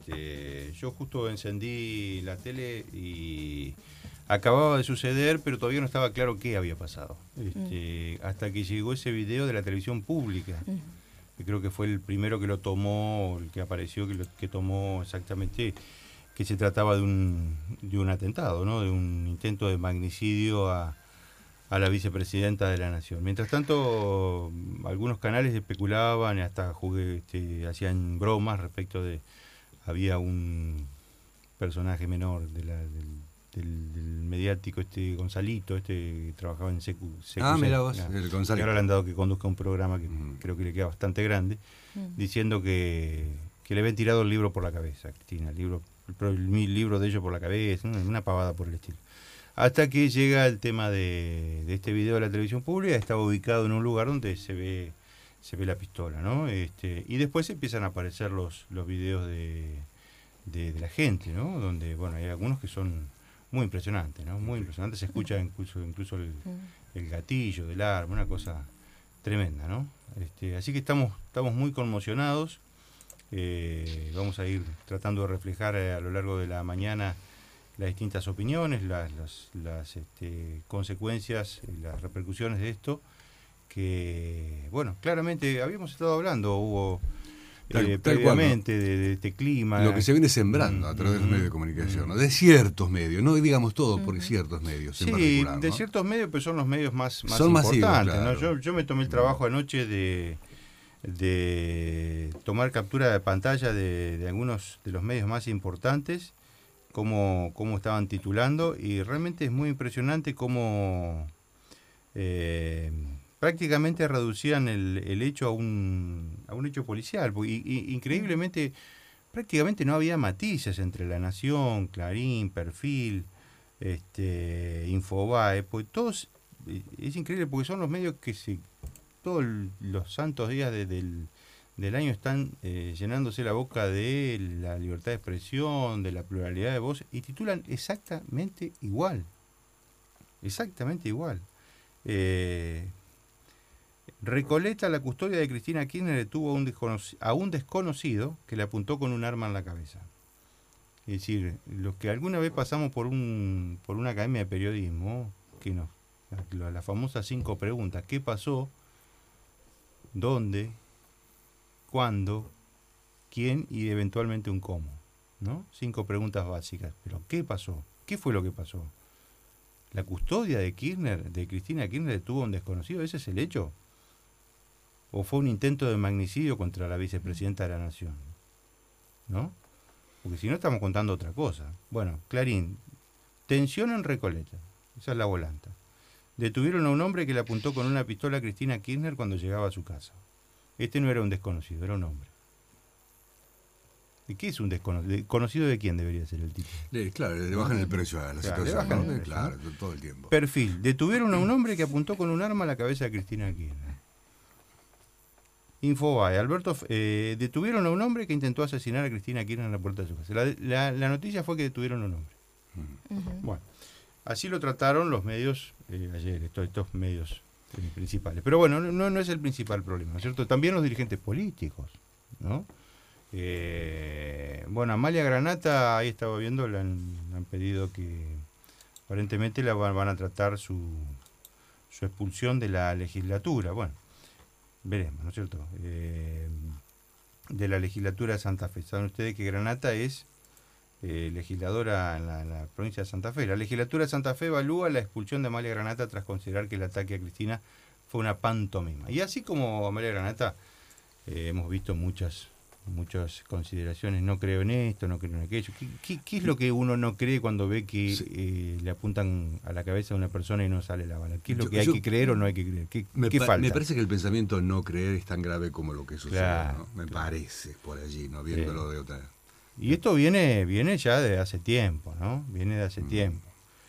Yo justo encendí la tele y acababa de suceder, pero todavía no estaba claro qué había pasado. Hasta que llegó ese video de la televisión pública. Que creo que fue el primero que lo tomó, el que apareció, que tomó exactamente que se trataba de un atentado, ¿no? De un intento de magnicidio a la vicepresidenta de la Nación. Mientras tanto, algunos canales especulaban y hasta hacían bromas respecto de... Había un personaje menor del mediático, Gonzalito, que trabajaba en CQ. Mira vos, el Gonzalito. Que ahora le han dado que conduzca un programa que creo que le queda bastante grande, diciendo que le habían tirado el libro por la cabeza, Cristina, el libro de ellos por la cabeza, una pavada por el estilo. Hasta que llega el tema de este video de la televisión pública, estaba ubicado en un lugar donde se ve la pistola, ¿no? Y después empiezan a aparecer los videos de la gente, ¿no? Donde, bueno, hay algunos que son muy impresionantes, ¿no? Muy impresionantes, se escucha incluso el gatillo del arma, una cosa tremenda, ¿no? Así que estamos muy conmocionados. Vamos a ir tratando de reflejar a lo largo de la mañana las distintas opiniones, las consecuencias, las repercusiones de esto, que, bueno, claramente habíamos estado hablando, Hugo, previamente, de este clima. Lo que se viene sembrando a través de los medios de comunicación, ¿no? De ciertos medios, no digamos todo, porque ciertos medios en particular, ¿no? De ciertos medios, pues son los medios más son importantes, masivos, claro. ¿no? Yo me tomé el trabajo anoche de tomar captura de pantalla de algunos de los medios más importantes, cómo estaban titulando, y realmente es muy impresionante cómo prácticamente reducían el hecho a un hecho policial, y increíblemente prácticamente no había matices entre La Nación, Clarín, Perfil, Infobae, pues todos, es increíble porque son los medios que todos los santos días del año están llenándose la boca de la libertad de expresión, de la pluralidad de voz, y titulan exactamente igual. Exactamente igual. Recoleta, la custodia de Cristina Kirchner detuvo a un desconocido que le apuntó con un arma en la cabeza. Es decir, los que alguna vez pasamos por una academia de periodismo, las famosas 5 preguntas: ¿qué pasó? ¿Dónde? ¿Cuándo? ¿Quién? Y eventualmente un cómo, ¿no? 5 preguntas básicas. Pero ¿qué pasó? ¿Qué fue lo que pasó? ¿La custodia de Cristina Kirchner detuvo a un desconocido? ¿Ese es el hecho? ¿O fue un intento de magnicidio contra la vicepresidenta de la Nación? ¿No? Porque si no estamos contando otra cosa. Bueno, Clarín, tensión en Recoleta. Esa es la volanta. Detuvieron a un hombre que le apuntó con una pistola a Cristina Kirchner cuando llegaba a su casa. Este no era un desconocido, era un hombre. ¿Y qué es un desconocido? ¿Conocido de quién debería ser el tipo? Claro, le bajan el precio a la situación, ¿no? Claro, todo el tiempo. Perfil, detuvieron a un hombre que apuntó con un arma a la cabeza de Cristina Kirchner. Infobae, detuvieron a un hombre que intentó asesinar a Cristina Kirchner en la puerta de su casa. La noticia fue que detuvieron a un hombre. Bueno, así lo trataron los medios ayer, estos medios principales. Pero bueno, no es el principal problema, ¿no es cierto? También los dirigentes políticos, ¿no? Bueno, Amalia Granata, ahí estaba viendo, le han pedido que aparentemente van a tratar su expulsión de la legislatura. Bueno, veremos, ¿no es cierto? De la legislatura de Santa Fe. Saben ustedes que Granata es legisladora en la provincia de Santa Fe. La legislatura de Santa Fe evalúa la expulsión de Amalia Granata tras considerar que el ataque a Cristina fue una pantomima. Y así como Amalia Granata, hemos visto muchas consideraciones: no creo en esto, no creo en aquello. ¿Qué es lo que uno no cree cuando ve que le apuntan a la cabeza a una persona y no sale la bala? ¿Qué es lo que hay que creer o no hay que creer? ¿Qué falta? Me parece que el pensamiento no creer es tan grave como lo que sucede, claro, ¿no? Me parece, por allí, ¿no? Viéndolo de otra. Y esto viene ya de hace tiempo, ¿no? Viene de hace tiempo.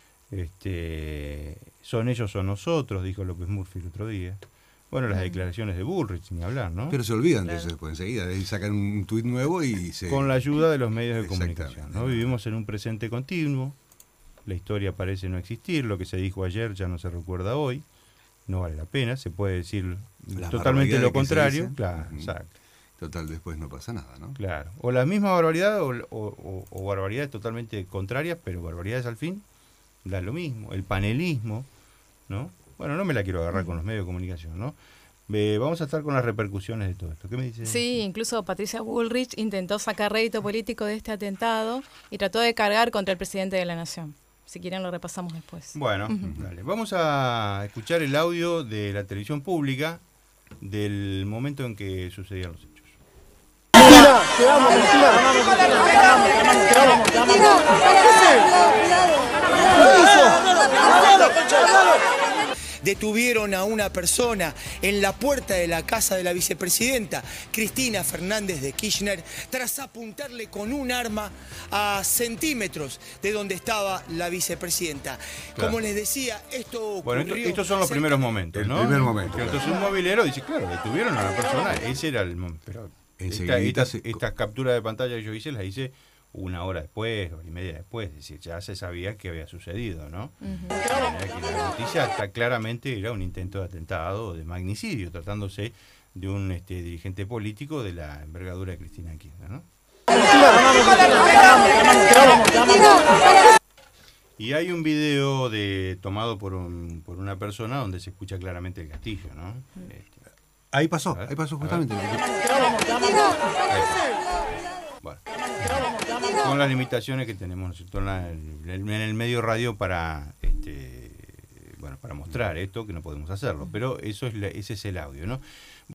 Son ellos o nosotros, dijo López Murphy el otro día. Bueno, las declaraciones de Bullrich, ni hablar, ¿no? Pero se olvidan de eso después, enseguida. Sacan un tuit nuevo y se... Con la ayuda de los medios de comunicación, ¿no? Vivimos en un presente continuo. La historia parece no existir. Lo que se dijo ayer ya no se recuerda hoy. No vale la pena. Se puede decir totalmente lo contrario. Claro, exacto. Total, después no pasa nada, ¿no? Claro. O la misma barbaridad o barbaridades totalmente contrarias, pero barbaridades al fin, da lo mismo. El panelismo, ¿no? Bueno, no me la quiero agarrar con los medios de comunicación, ¿no? Vamos a estar con las repercusiones de todo esto. ¿Qué me dice? Sí, incluso Patricia Bullrich intentó sacar rédito político de este atentado y trató de cargar contra el presidente de la Nación. Si quieren lo repasamos después. Bueno, dale. Vamos a escuchar el audio de la televisión pública del momento en que sucedían los hechos. Detuvieron a una persona en la puerta de la casa de la vicepresidenta Cristina Fernández de Kirchner tras apuntarle con un arma a centímetros de donde estaba la vicepresidenta. Claro. Como les decía, esto ocurrió... Bueno, estos son los primeros momentos, ¿no? El primer momento. Entonces un movilero dice, claro, detuvieron a la persona, ese era el momento. Pero estas capturas de pantalla que yo hice, las hice una hora después, hora y media después, es decir, ya se sabía que había sucedido, ¿no? Que la noticia claramente era un intento de atentado o de magnicidio, tratándose de un dirigente político de la envergadura de Cristina Kirchner, ¿no? Y hay un video tomado por una persona donde se escucha claramente el gatillo, ¿no? Ahí pasó justamente. Bueno, con las limitaciones que tenemos en el medio radio para para mostrar esto, que no podemos hacerlo, pero ese es el audio, ¿no?